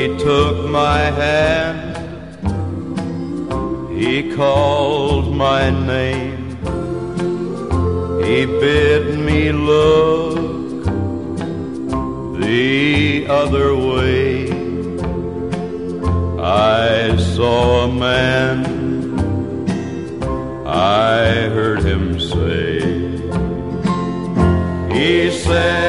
took my hand, he called my name, he bid me look the other way. I saw a man, I heard him say, he said,